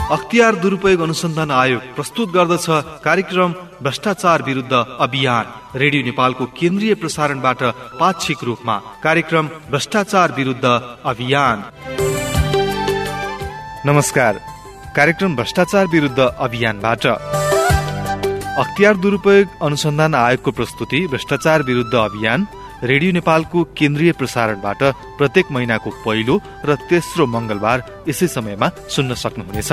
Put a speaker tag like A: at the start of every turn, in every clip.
A: अख्तियार दुरुपयोग अनुसन्धान आयोग प्रस्तुत गर्दछ कार्यक्रम भ्रष्टाचार विरुद्ध अभियान। रेडियो नेपालको केन्द्रीय प्रसारणबाट पाक्षिक रूपमा कार्यक्रम भ्रष्टाचार विरुद्ध अभियान। नमस्कार, कार्यक्रम भ्रष्टाचार विरुद्ध अभियानबाट अख्तियार दुरुपयोग अनुसन्धान आयोगको प्रस्तुति भ्रष्टाचार विरुद्ध अभियान रेडियो नेपालको केन्द्रीय प्रसारणबाट प्रत्येक महिनाको पहिलो र तेस्रो मंगलबार यसै समयमा सुन्न सक्नुहुनेछ।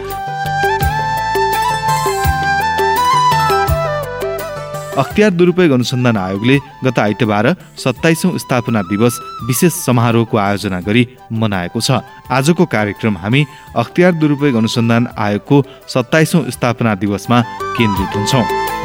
A: अख्तियार दुरुपयोग अनुसन्धान आयोगले गत आइतबार 27औं स्थापना दिवस विशेष समारोहको आयोजना गरी मनाएको छ। आजको कार्यक्रम हामी अख्तियार दुरुपयोग अनुसन्धान आयोगको 27औं स्थापना दिवसमा केन्द्रित हुन्छौं।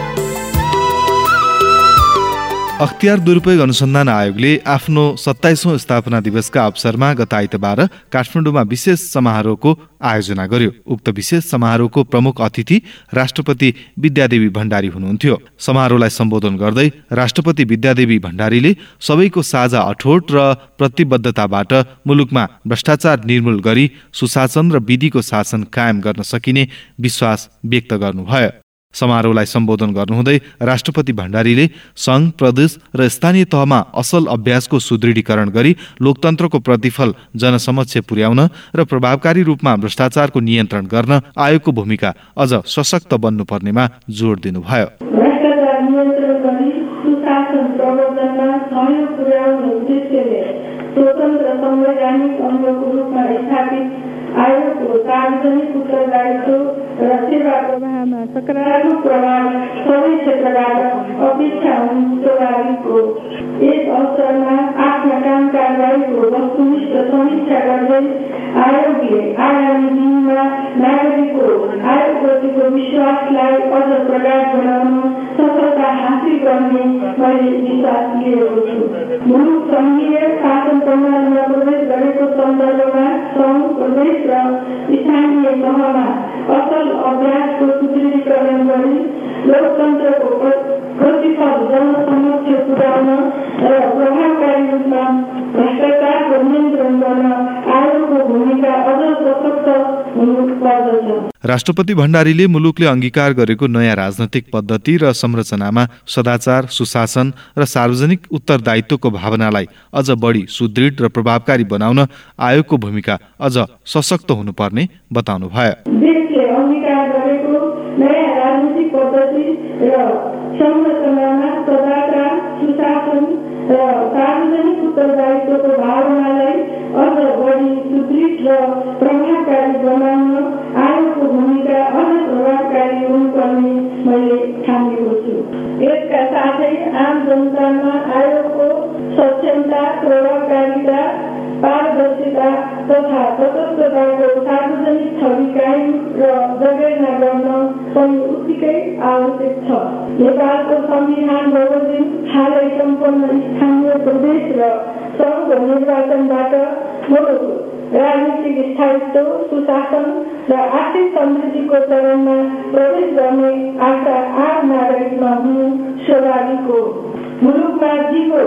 A: अख्तियार दुरुपयोग अनुसन्धान आयोगले आफ्नो 27औं स्थापना दिवसका अवसरमा गत आइतबार काठमाडौँमा विशेष समारोहको आयोजना गर्यो। उक्त विशेष समारोहको प्रमुख अतिथि राष्ट्रपति विद्यादेवी भण्डारी हुनुहुन्थ्यो। समारोहलाई सम्बोधन गर्दै राष्ट्रपति विद्यादेवी भण्डारीले सबैको साझा अठोट र प्रतिबद्धताबाट मुलुकमा भ्रष्टाचार निर्मूल गरी सुशासन र विधिको शासन कायम गर्न सकिने विश्वास व्यक्त गर्नुभयो। समारोहलाई सम्बोधन गर्नुहुँदै राष्ट्रपति भण्डारीले संघ, प्रदेश र स्थानीय तहमा असल अभ्यासको सुदृढीकरण गरी लोकतन्त्रको प्रतिफल जनसमक्ष पुर्याउन र प्रभावकारी रूपमा भ्रष्टाचारको नियन्त्रण गर्न आयोगको भूमिका अझ सशक्त बन्नुपर्नेमा जोड दिनुभयो।
B: भ्रष्टाचार नियन्त्रण गरी सुशासन प्रवर्धनमा सहयोग पुर्याउने उद्देश्यले स्वतन्त्र संवैधानिक अङ्गको रूपमा स्थापित आयोगको सार्वजनिक उत्तरदायित्व र सेवा प्रवाहमा सकारात्मक प्रभाव सबै क्षेत्रबाट अपेक्षा हुनु स्वाभाविक हो। यस अवसरमा आफ्ना काम कारबाहीको वस्तुनिष्ठ समीक्षा गर्दै आयोगले आगामी दिनमा नागरिकको आयोगप्रतिको विश्वासलाई अझ प्रगाढ बनाउन सफलता हासिल गर्ने मैले विश्वास लिएको छु। मुलुक सङ्घीय शासन प्रणालीमा प्रवेश गरेको सन्दर्भमा सङ्घ, प्रदेश र स्थानीय तहमा असल अभ्यासको सुदृढीकरण गरी लोकतन्त्रको प्रतिफल जनसमक्ष पुर्याउन र प्रभावकारी रूपमा भ्रष्टाचारको नियन्त्रण गर्न आयोगको भूमिका अझ सशक्त हुनुपर्दछ।
A: राष्ट्रपति भण्डारीले मुलुकले अंगीकार गरेको नयाँ राजनैतिक पद्धति र संरचनामा सदाचार, सुशासन र सार्वजनिक उत्तरदायित्वको भावनालाई अझ बढी सुदृढ र प्रभावकारी बनाउन आयोगको भूमिका अझ सशक्त हुनुपर्ने बताउनुभयो।
B: देशले अंगीकार गरेको नयाँ राजनीतिक पद्धति र संरचनामा सदाचार, सुशासन र सार्वजनिक उत्तरदायित्वको भावनालाई अझ बढी सुदृढ र प्रभावकारी बनाउन आयोगको भूमिका अझ प्रभावकारी हुनुपर्ने मैले ठानेको छु। यसका साथै आम जनतामा आयोगको सक्षमता, प्रभावकारिता, पारदर्शिता तथा तटस्थताको सार्वजनिक छवि कायम र जगेर्ना गर्न पनि उत्तिकै आवश्यक छ। नेपालको संविधान बमोजिम हालै सम्पन्न स्थानीय, प्रदेश र सङ्घ निर्वाचनबाट मुलुक राजनीतिक स्थायित्व, सुशासन र आर्थिक समृद्धिको चरणमा प्रवेश गर्ने आशा आम नागरिकमा हुनु स्वाभाविक हो। मुलुकमा जीवो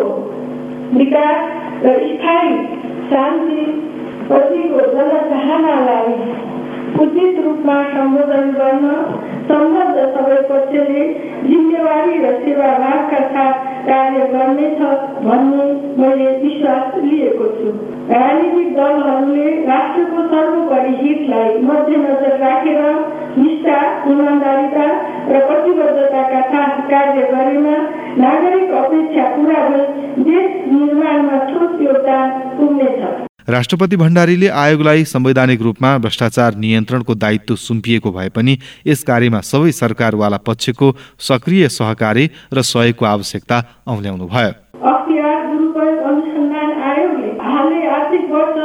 B: विकास र स्थायी शान्ति प्रतिको जनचाहनालाई उचित रूपमा सम्बोधन गर्न सम्बद्ध सबै पक्षले जिम्मेवारी र सेवाभावका साथ कार्य गर्नेछ भन्ने मैले विश्वास लिएको छु। राजनीतिक दलहरूले राष्ट्रको सर्वोपरि हितलाई मध्यनजर राखेर निष्ठा, इमानदारिता र प्रतिबद्धताका साथ कार्य गरेमा नागरिक अपेक्षा पूरा भई देश निर्माणमा ठोस योगदान पुग्नेछ।
A: राष्ट्रपति भण्डारीले आयोगलाई संवैधानिक रूपमा भ्रष्टाचार नियन्त्रणको दायित्व सुम्पिएको भए पनि यस कार्यमा सबै सरकारवाला पक्षको सक्रिय सहकारी र सहयोगको आवश्यकता औल्याउनुभयो।
B: अख्तियार दुरुपयोग अनुसन्धान आयोगले हालै आर्थिक वर्ष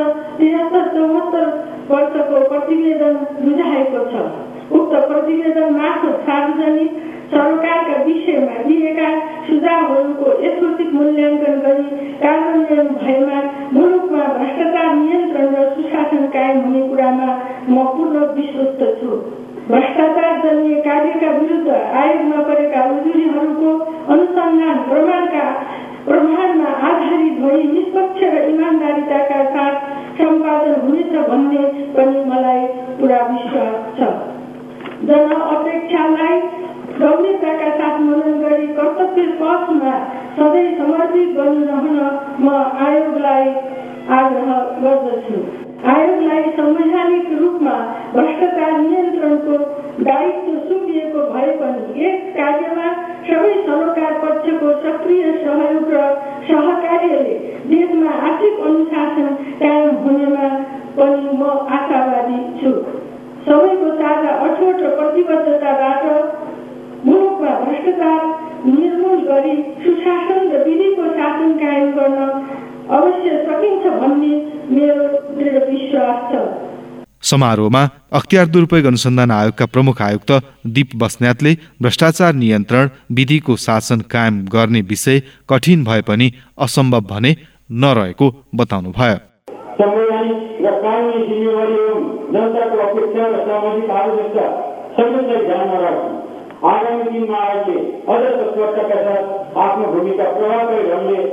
B: 73-74 वर्षको प्रतिवेदन बुझाएको छ। उक्त प्रतिवेदन मार्फत सार्वजनिक सरकारका विषयमा दिएका सुझावहरूको यथोचित मूल्याङ्कन गरी कार्यान्वयन भएमा मुलुकमा भ्रष्टाचार नियन्त्रण र सुशासन कायम हुने कुरामा म पूर्ण विश्वस्त छु। भ्रष्टाचार जन्य कार्यका विरुद्ध आयोगमा गरेका उजुरीहरूको अनुसन्धान प्रमाणमा आधारित भई निष्पक्ष र इमानदारिताका साथ सम्पादन हुनेछ भन्ने पनि मलाई पुरा विश्वास छ। जनअपेक्षालाई गम्भीरताका साथ मनन गरी कर्तव्य पथमा सधैँ समर्पित गरिरहन म आयोगलाई आग्रह गर्दछु। आयोगलाई संवैधानिक रूपमा भ्रष्टाचार नियन्त्रणको दायित्व सुम्पिएको भए पनि यस कार्यमा सबै सरोकार पक्षको सक्रिय सहयोग र सहकार्यले देशमा आर्थिक अनुशासन कायम हुनेमा पनि म आशावादी छु। सबैको साझा अठोट प्रतिबद्धताबाट मुलुकमा भ्रष्टाचार निर्मूल गरी सुशासन र विधिको शासन कायम गर्न अवश्य सकिन्छ भन्ने मेरो दृढ विश्वास छ।
A: समारोहमा अख्तियार दुरुपयोग अनुसन्धान आयोगका प्रमुख आयुक्त दीप बस्नेतले भ्रष्टाचार नियन्त्रण विधिको शासन कायम गर्ने विषय कठिन भए पनि असम्भव भने नरहेको बताउनुभयो।
C: संवैधानिक र कानुनी जिम्मेवारी एवं जनताको अपेक्षा र सामाजिक आवश्यकता सबैलाई ध्यानमा राख्नु आगामी दिनमा आयोगले अझ तत्परताका साथ आफ्नो भूमिका प्रभावकारी ढङ्गले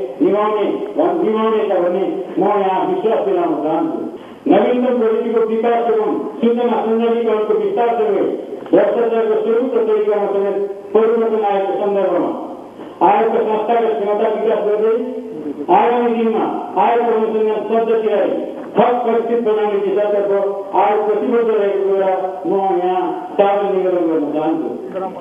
C: निभाउनेछ भन्ने म यहाँ विश्वास दिलाउन चाहन्छु। नवीनतम प्रविधिको विकास एवं सूचना सञ्चारीकरणको विस्तारसँगै भ्रष्टाचारको स्वरूप र तरिकामा समेत परिवर्तन आएको सन्दर्भमा आयोगको संस्थागत क्षमता विकास गर्दै आगामी दिनमा आयोग अनुसन्धान पद्धतिलाई थप परिचित बनाउने दिशातर्फ आयोग प्रतिबद्ध रहेको कुरा म यहाँ साझा निवेदन गर्न चाहन्छु।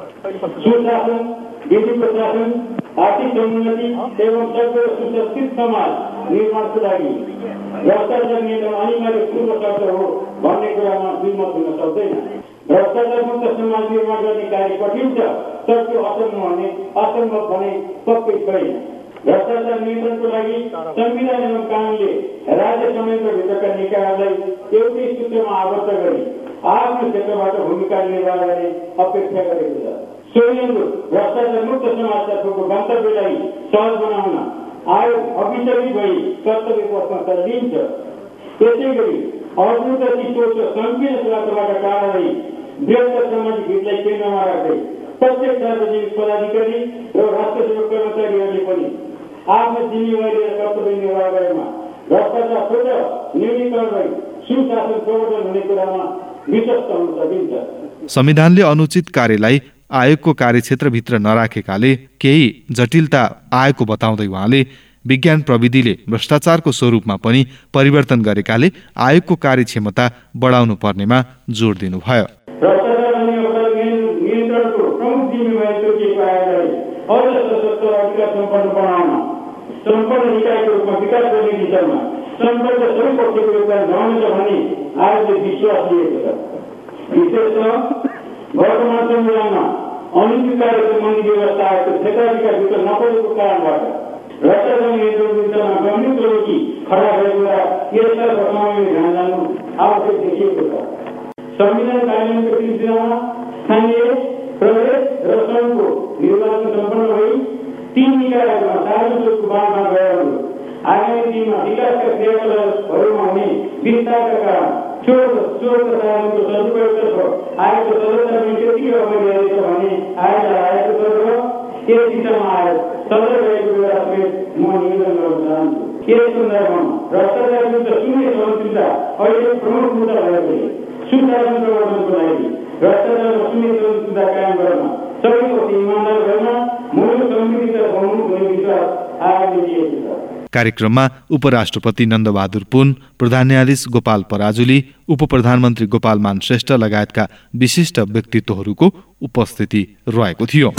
C: सुशासन, विधि प्रशासन, आर्थिक समुन्नति एवं सभ्य र सुसंस्कृत समाज निर्माणको लागि भ्रष्टाचार नियन्त्रण अनिवार्य पूर्व शर्त हो भन्ने कुरामा दुईमत हुन सक्दैन। भ्रष्टाचार मुक्त समाज निर्माण गर्ने कार्य कठिन छ, तर त्यो असम्भव भने पक्कै छैन। भ्रष्टाचार नियन्त्रणको लागि संविधान एवं कानूनले राज्य संयन्त्रभित्रका निकायहरूलाई एउटै सूत्रमा आबद्ध गरी आफ्नो क्षेत्रबाट भूमिका निर्वाह गर्ने अपेक्षा गरेको छ। सोही भ्रष्टाचार मुक्त समाजतर्फको गन्तव्यलाई सहज बनाउन आयोग अविचलित भई कर्तव्य पथमा चलिन्छ। यसै गरी अद्भुत सोच र संकीर्ण स्वार्थबाट टाढा रही बृहत्तर सामाजिक हितलाई केन्द्रमा राख्दै प्रत्येक सार्वजनिक पदाधिकारी र राष्ट्र सेवक कर्मचारीहरूले पनि आफ्नो जिम्मेवारी र कर्तव्य निर्वाह गरेमा भ्रष्टाचार न्यूनीकरण भई सुशासन प्रवर्धन हुने कुरामा विश्वस्त हुन सकिन्छ।
A: संविधानले अनुचित कार्यलाई आयोगको कार्यक्षेत्रभित्र नराखेकाले केही जटिलता आएको बताउँदै उहाँले विज्ञान प्रविधिले भ्रष्टाचारको स्वरूपमा पनि परिवर्तन गरेकाले आयोगको कार्यक्षमता बढाउनु पर्नेमा जोड दिनुभयो।
C: नियन्त्रणको प्रमुख जिम्मेवारी तोकिएको आयोगलाई अझ सशक्त अधिकार सम्पन्न बनाउन सम्पन्न निकायको रूपमा विकास गर्ने दिशामा सम्पर्क सबै पक्षको योगदान रहनेछ भन्ने आयोगले विश्वास लिएको छ। विशेषतः वर्तमान संविधानमा अनुचित कार्य सम्बन्धी व्यवस्था आएको क्षेत्राधिकारभित्र नपरेको कारणबाट भ्रष्टाचार नियन्त्रण दिशामा गम्भीर प्रगति खडा भएको र यसलाई बचाउने ध्यान जानु आवश्यक देखिएको छ। संविधान कार्यान्वयनको सिलसिलामा स्थानीय, प्रदेश र सङ्घको निर्वाचन सम्पन्न भई 3 निकायहरूमा सार्वजनिक बाँडमा गएहरू आगामी दिनमा विकासका क्रियाकलापहरूमा हुने विस्तारका कारण चोर प्रसारणको सदुपयोगतर्फ आयोगको सदस्यता पनि त्यतिकै अगाडि रहेछ भने आयोगलाई आयोगको तर्फ यस दिशामा आयोग सदस्य रहेको कुरा समेत म निवेदन गर्न चाहन्छु। यस सन्दर्भमा भ्रष्टाचार विरुद्ध शून्य सहनशीलता अहिले प्रमुख मुद्दा भएकोले सुशासन प्रवर्धनको लागि भ्रष्टाचारमा शून्य सहनशीलता कायम गर्न सबैको इमानदार भएमा मूल समृद्धितर्फ हुने विश्वास आयोगले लिएको छ।
A: कार्यक्रममा उपराष्ट्रपति नन्दबहादुर पुन, प्रधान न्यायाधीश गोपाल पराजुली, उप प्रधानमन्त्री गोपालमान श्रेष्ठ लगायतका विशिष्ट व्यक्तित्वहरूको उपस्थिति रहेको थियो।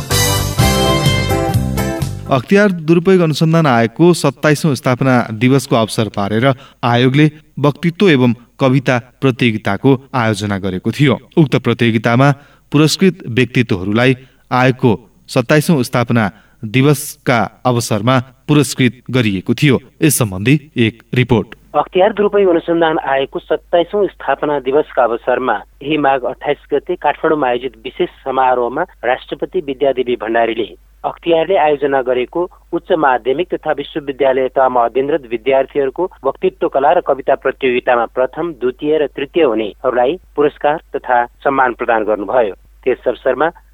A: अख्तियार दुरुपयोग अनुसन्धान आयोगको 27औं स्थापना दिवसको अवसर पारेर आयोगले वक्तित्व एवं कविता प्रतियोगिताको आयोजना गरेको थियो। उक्त प्रतियोगितामा पुरस्कृत व्यक्तित्वहरूलाई आयोगको 27औं स्थापना दिवसका अवसरमा पुरस्कृत गरिएको थियो। यस सम्बन्धी एक रिपोर्ट।
D: अख्तियार दुरुपयोग अनुसन्धान आयोगको 27औं स्थापना दिवसका अवसरमा यही माघ 28 गते काठमाडौँमा आयोजित विशेष समारोहमा राष्ट्रपति विद्यादेवी भण्डारीले अख्तियारले आयोजना गरेको उच्च माध्यमिक तथा विश्वविद्यालय तहमा अध्ययनरत विद्यार्थीहरूको वक्तित्व कला र कविता प्रतियोगितामा प्रथम, द्वितीय र तृतीय हुनेहरूलाई पुरस्कार तथा सम्मान प्रदान गर्नुभयो। त्यस अवसरमा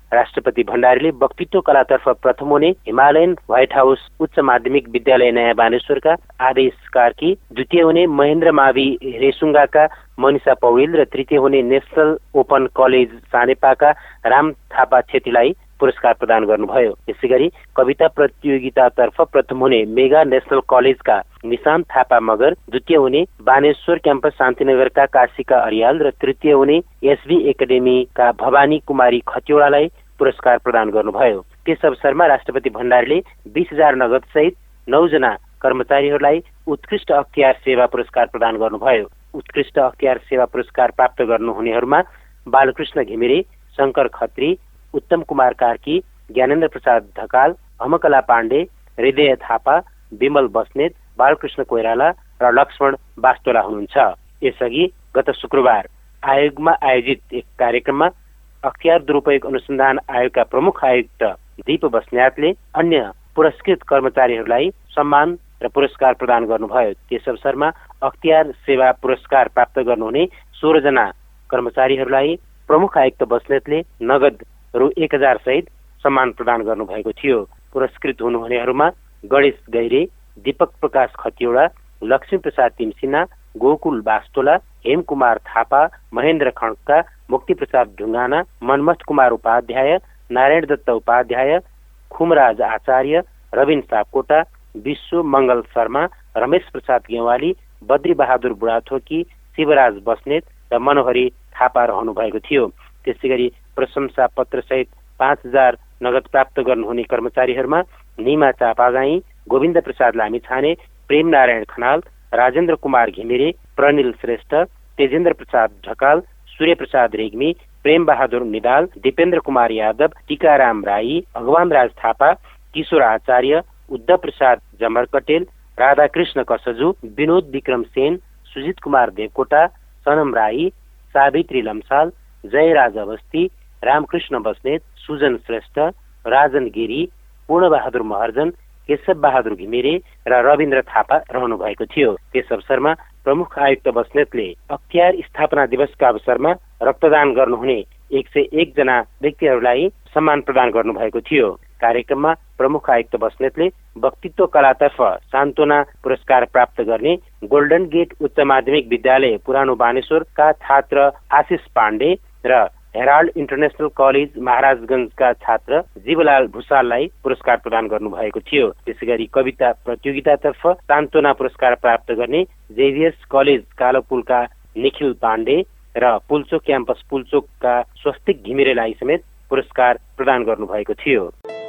D: राष्ट्रपति भण्डारीले वक्तित्व कलातर्फ प्रथम हुने हिमालयन व्हाइट हाउस उच्च माध्यमिक विद्यालय नयाँ बानेश्वरका आदेश कार्की, द्वितीय हुने महेन्द्र मावि रेसुङ्गाका मनिषा पौडेल र तृतीय हुने नेसनल ओपन कलेज सानेपाका राम थापा छेत्रीलाई पुरस्कार प्रदान गर्नुभयो। यसैगरी कविता प्रतियोगितातर्फ प्रथम हुने मेगा नेसनल कलेजका निशान्त थापा मगर, द्वितीय हुने बानेश्वर क्याम्पस शान्तिनगरका काशिका अरियाल र तृतीय हुने एसबी एकाडेमीका भवानी कुमारी खतिवड़ालाई पुरस्कार प्रदान गर्नुभयो। त्यस अवसरमा राष्ट्रपति भण्डारीले 20,000 नगद सहित 9 जना कर्मचारीहरूलाई उत्कृष्ट अख्तियार सेवा पुरस्कार प्रदान गर्नुभयो। उत्कृष्ट अख्तियार सेवा पुरस्कार प्राप्त गर्नुहुनेहरूमा बालकृष्ण घिमिरे, शङ्कर खत्री, उत्तम कुमार कार्की, ज्ञानेन्द्र प्रसाद ढकाल, अमकला पाण्डे, हृदय थापा, विमल बस्नेत, बालकृष्ण कोइराला र लक्ष्मण बास्तोला हुनुहुन्छ। यसअघि गत शुक्रबार आयोगमा आयोजित एक कार्यक्रममा अख्तियार दुरुपयोग अनुसन्धान आयोगका प्रमुख आयुक्त दीप बस्नेतले अन्य पुरस्कृत कर्मचारीहरूलाई सम्मान र पुरस्कार प्रदान गर्नुभयो। त्यस अवसरमा अख्तियार सेवा पुरस्कार प्राप्त गर्नुहुने 16 जना कर्मचारीहरूलाई प्रमुख आयुक्त बस्नेतले नगद रु 1,000 सहित सम्मान प्रदान गर्नुभएको थियो। पुरस्कृत हुनुहुनेहरूमा गणेश गैरे, दीपक प्रकाश खतिवड़ा, लक्ष्मी प्रसाद तिमसिना, गोकुल बास्तोला, हेमकुमार थापा, महेन्द्र खड्का, मुक्ति प्रसाद ढुङ्गाना, मनमथ कुमार उपाध्याय, नारायण दत्त उपाध्याय, खुमराज आचार्य, रविन सापकोटा, विश्व मङ्गल शर्मा, रमेश प्रसाद गेवाली, बद्री बहादुर बुढाथोकी, शिवराज बस्नेत र मनोहरी थापा रहनु भएको थियो। त्यसैगरी प्रशंसा पत्र सहित 5,000 नगद प्राप्त गर्नुहुने कर्मचारीहरूमा निमा चापागाई, गोविन्द प्रसाद लामिछाने, प्रेम नारायण खनाल, राजेन्द्र कुमार घिमिरे, प्रनिल श्रेष्ठ, तेजेन्द्र प्रसाद ढकाल, सूर्य प्रसाद रेग्मी, प्रेम बहादुर निदाल, दीपेन्द्र कुमार यादव, टीकाराम राई, भगवान राज थापा, किशोर आचार्य, उद्धव प्रसाद जमरकटेल, राधाकृष्ण कसजु, विनोद विक्रम सेन, सुजित कुमार देवकोटा, सनम राई, सावित्री लम्साल, जयराज अवस्थी, रामकृष्ण बस्नेत, सुजन श्रेष्ठ, राजन गिरी, पूर्णबहादुर महर्जन, केशव बहादुर घिमिरे र रविन्द्र थापा रहनु भएको थियो। त्यस अवसरमा प्रमुख आयुक्त बस्नेतले अख्तियार स्थापना दिवसका अवसरमा रक्तदान गर्नुहुने 101 जना व्यक्तिहरूलाई सम्मान प्रदान गर्नुभएको थियो। कार्यक्रममा प्रमुख आयुक्त बस्नेतले वक्तित्व कलातर्फ सान्त्वना पुरस्कार प्राप्त गर्ने गोल्डन गेट उच्च माध्यमिक विद्यालय पुरानो बानेश्वरका छात्र आशिष पाण्डे र हेराल्ड इन्टरनेसनल कलेज महाराजगञ्जका छात्र जीवलाल भूषाललाई पुरस्कार प्रदान गर्नुभएको थियो। त्यसैगरी कविता प्रतियोगितातर्फ सान्त्वना पुरस्कार प्राप्त गर्ने जेभिएस कलेज कालोपुलका निखिल पाण्डे र पुल्चोक क्याम्पस पुल्चोकका स्वस्तिक घिमिरेलाई समेत पुरस्कार प्रदान गर्नुभएको थियो।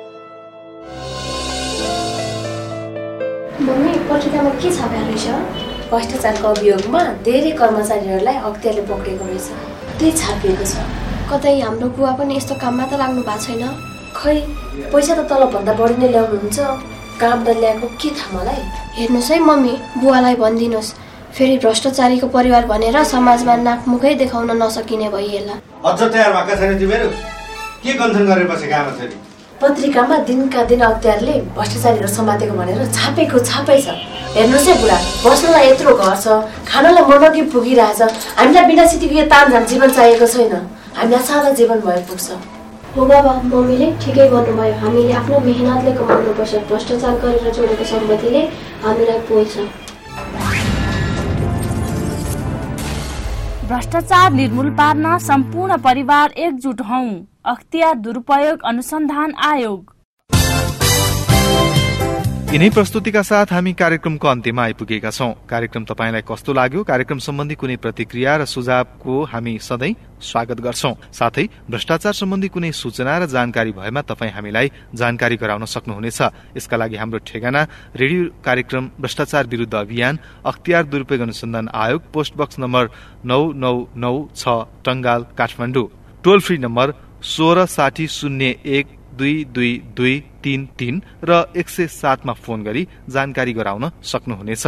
E: मम्मी, पत्रिकामा के छापेको रहेछ? भ्रष्टाचारको अभियोगमा धेरै कर्मचारीहरूलाई अख्तियारले पक्रेको रहेछ। त्यही छापिएको छ। कतै हाम्रो बुवा पनि यस्तो काममा त लाग्नु भएको छैन। खै पैसा त तलबभन्दा बढी नै ल्याउनुहुन्छ। कामदार ल्याएको के थाहा मलाई। हेर्नुहोस् है मम्मी, बुवालाई भनिदिनुहोस् फेरि भ्रष्टाचारीको परिवार भनेर समाजमा नाकमुखै देखाउन नसकिने भइएला।
F: अझ तयार भएका छैन तिमीहरू? के गन्थन गरेर बसेका आमा छोरी?
E: पत्रिकामा दिनका दिन अख्तियारले भ्रष्टाचारीहरू समातेको भनेर छापेको छापै छ। हेर्नुहोस् है बुढा, बस्नलाई यत्रो घर छ, खानलाई मनकी पुगिरहेछ। हामीलाई बिना सिटीको यो तामझाम जीवन चाहिएको छैन। हामीलाई सादा जीवन भए पुग्छ।
G: हो बाबा, मम्मीले ठिकै भन्नुभयो। हामीले आफ्नो मेहनतले कमाउनुपर्छ। भ्रष्टाचार गरेर जोडेको सम्पत्तिले हामीलाई पोल्छ।
H: भ्रष्टाचार निर्मूल पार्न सम्पूर्ण परिवार एकजुट हौं। अख्तियार दुरुपयोग अनुसन्धान आयोग।
A: यिनै प्रस्तुतिका साथ हामी कार्यक्रमको अन्त्यमा आइपुगेका छौं। कार्यक्रम तपाईलाई कस्तो लाग्यो? कार्यक्रम सम्बन्धी कुनै प्रतिक्रिया र सुझावको हामी सधैँ स्वागत गर्छौं। साथै भ्रष्टाचार सम्बन्धी कुनै सूचना र जानकारी भएमा तपाईँ हामीलाई जानकारी गराउन सक्नुहुनेछ। यसका लागि हाम्रो ठेगाना रेडियो कार्यक्रम भ्रष्टाचार विरुद्ध अभियान, अख्तियार दुरुपयोग अनुसन्धान आयोग, post box number 9996 Tangal, Kathmandu. Toll free number 1660122233 र 107 मा फोन गरी जानकारी गराउन सक्नुहुनेछ।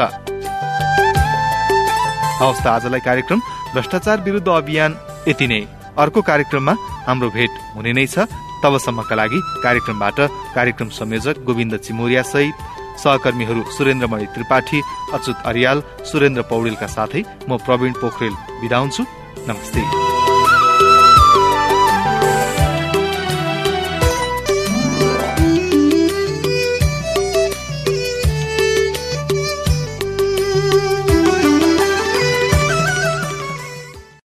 A: हवस् त आजलाई कार्यक्रम भ्रष्टाचार विरुद्ध अभियान यति नै। अर्को कार्यक्रममा हाम्रो भेट हुने नै छ। तबसम्मका लागि कार्यक्रमबाट कार्यक्रम संयोजक गोविन्द चिमोरिया सहित सहकर्मीहरू सुरेन्द्रमणि त्रिपाठी, अच्युत अरियाल, सुरेन्द्र पौडेलका साथै म प्रवीण पोखरेल बिदा हुन्छु। नमस्ते।